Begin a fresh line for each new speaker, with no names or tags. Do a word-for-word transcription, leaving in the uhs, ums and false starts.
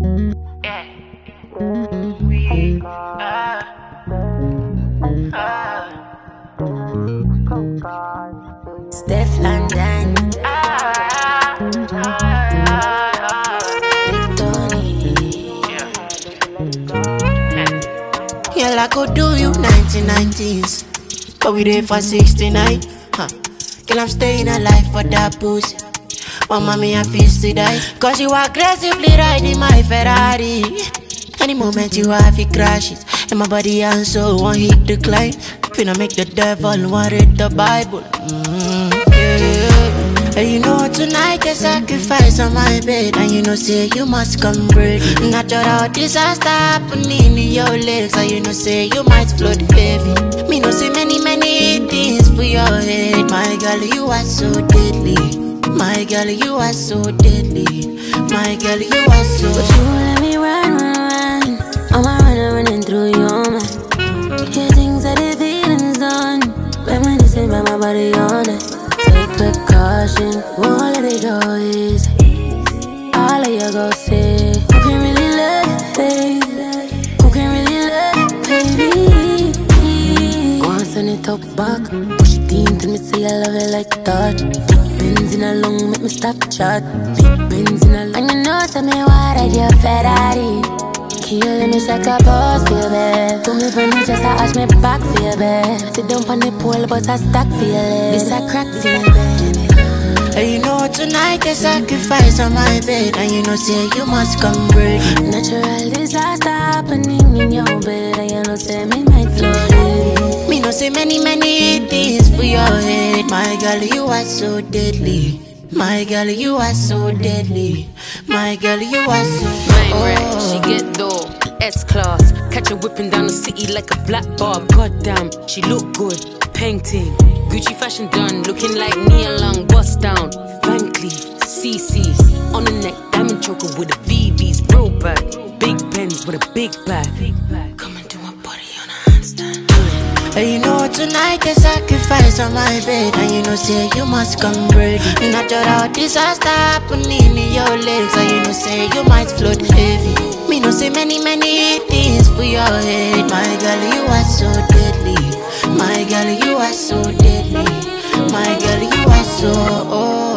Yeah. We are.
Steph London,
Yeah, like go do you nineteen nineties, but we there for sixty-nine. Huh. Girl, I'm staying alive for that pussy. Oh, mommy, I feel to die. Cause you aggressively riding my Ferrari. Any moment you have it crash it. And my body and soul won't hit decline. Finna make the devil want read the Bible. Mm, yeah. And you know tonight a sacrifice on my bed. And you know say you must come break. Natural disaster happening in your legs. And you know say you might float heavy. Me know see many many things for your head. My girl, you are so deadly. My girl, you are so deadly. My girl, you are so.
but you let me run, run, run. I'm a runner running through your mind. Hear things that the feelings done. Reminiscing by my body on it. Take precaution, won't let it go easy. All of you go say, who can really love it, baby? Who can really love it, baby? Go and send it up back. Push it in till me say I love it like that. Big Benz in a lung, make me stop chat. Big Benz in a lung. And you know, tell me why I your Ferrari. Kill me like a boss, baby. Do me for me, just I arch me back for you, baby. Sit down on the pole, but I stack for you, this a crack for you, baby.
And you know tonight a sacrifice on my bed. And you know say you must come break.
Natural disaster happening in your bed. And you know say me might float.
Me know say many many things for your head. My girl, you are so deadly. My girl, you are so deadly. My girl, you are so.
Nine red, she get dough, S-class. Catch her whipping down the city like a black barb. Goddamn, she look good, painting. Gucci fashion done, looking like Nia Long. Bust down, Van Cleef, C C's. On the neck, diamond choker with a V V's. Bro bag, big Benz with a big bag. Come and do my body on a handstand.
And you know tonight a sacrifice on my bed. And you know say you must come break. Natural disaster happening in your legs. And you know say you might float heavy. Me know say many many things for your head. My girl, you are so deadly. My girl, you are so deadly. My girl, you are so oh.